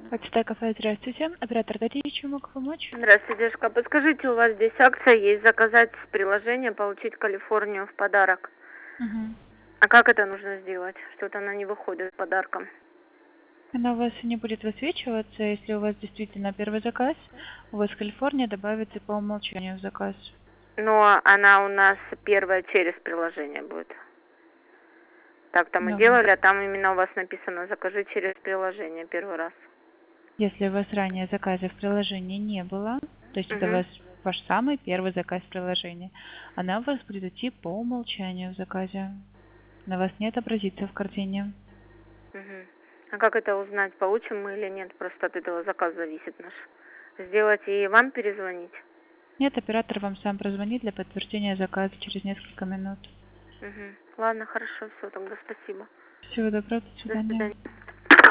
Почта кафе, здравствуйте. Оператор Дарья, чем могу помочь? Здравствуйте, девушка. Подскажите, у вас здесь акция есть заказать с приложения, получить Калифорнию в подарок. Угу. А как это нужно сделать? Что-то она не выходит с подарком. Она у вас не будет высвечиваться, если у вас действительно первый заказ. У вас Калифорния добавится по умолчанию в заказ. Но она у нас первая через приложение будет. Так-то мы Но делали, а там именно у вас написано «закажи через приложение» первый раз. если у вас ранее заказа в приложении не было, то есть это Угу. ваш самый первый заказ в приложении, она у вас будет идти по умолчанию в заказе. На вас не отобразится в картине. Угу. А как это узнать, получим мы или нет? Просто от этого заказ зависит наш. Сделать и вам перезвонить? Нет, оператор вам сам прозвонит для подтверждения заказа через несколько минут. Угу. Ладно, хорошо, все, тогда спасибо. Всего доброго, до До свидания. свидания.